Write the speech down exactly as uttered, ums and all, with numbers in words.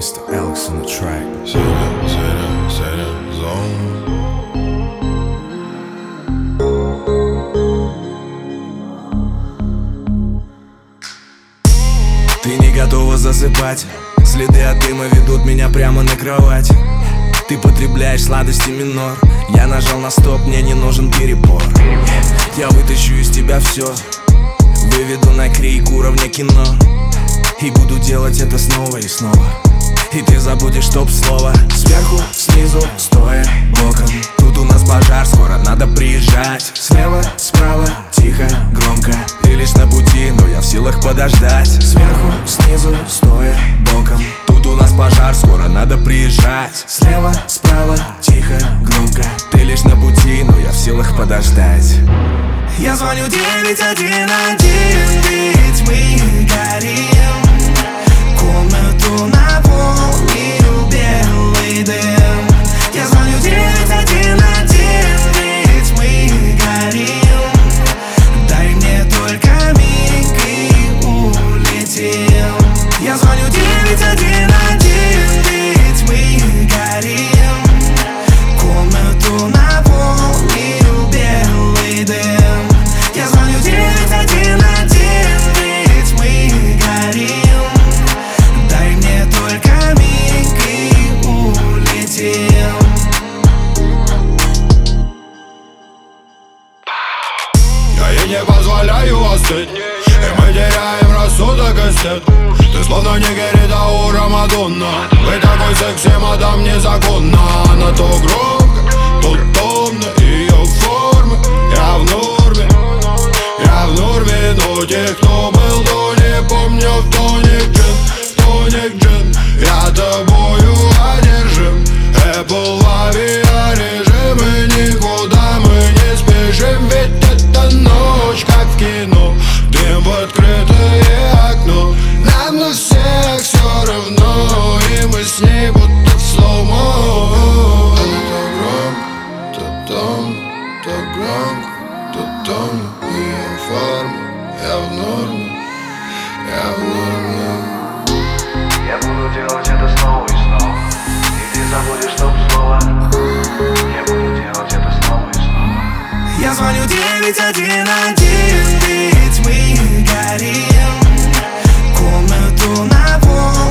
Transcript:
Mister Alex on the track. Zero, zero, zero, zone. Ты не готова засыпать. Следы от дыма ведут меня прямо на кровать. Ты потребляешь сладости минор. Я нажал на стоп, мне не нужен перебор. Я вытащу из тебя все, выведу на крик уровня кино. И буду делать это снова и снова. И ты забудешь топ-слово. Сверху, снизу, стоя, боком. Тут у нас пожар, скоро надо приезжать. Слева, справа, тихо, громко. Ты лишь на пути, но я в силах подождать. Сверху, снизу, стоя, боком. Тут у нас пожар, скоро надо приезжать. Слева, справа, тихо, громко. Ты лишь на пути, но я в силах подождать. Я звоню девять один один, ведь мы горим. Комнату наполнил белый дым. Я звоню девять один один, ведь мы горим. Дай мне только миг и улетим. Я звоню девять один один, ведь мы горим. Комнату наполнил белый дым. Я звоню девять один один, ведь мы горим. Дай мне только миг и улетим. Я ей не позволяю остыть, и мы теряем рассудок и стыд. Ты словно не Герида у Рамадонна. Вы такой секси, мадам, незаконно. Она то громко, то томно. Ее формы, я в норме. Я в норме, но тех, кто был, то не помню. В тоник джин, тоник джин. Я тобою одержим. Apple авиарежим. И никуда мы не спешим. Ведь это ночь, как в кино. Дым в открытое окно. Нам на всех все равно. И мы с ней будто в слоумо. Она то громко, то томно. То громко, то томно. Ее форма, я в норме. Я в норме. Я буду делать это снова и снова. И ты забудешь топ-слово. Я буду делать это снова и снова. Я звоню девять один один, ведь мы горим. Комнату наполнил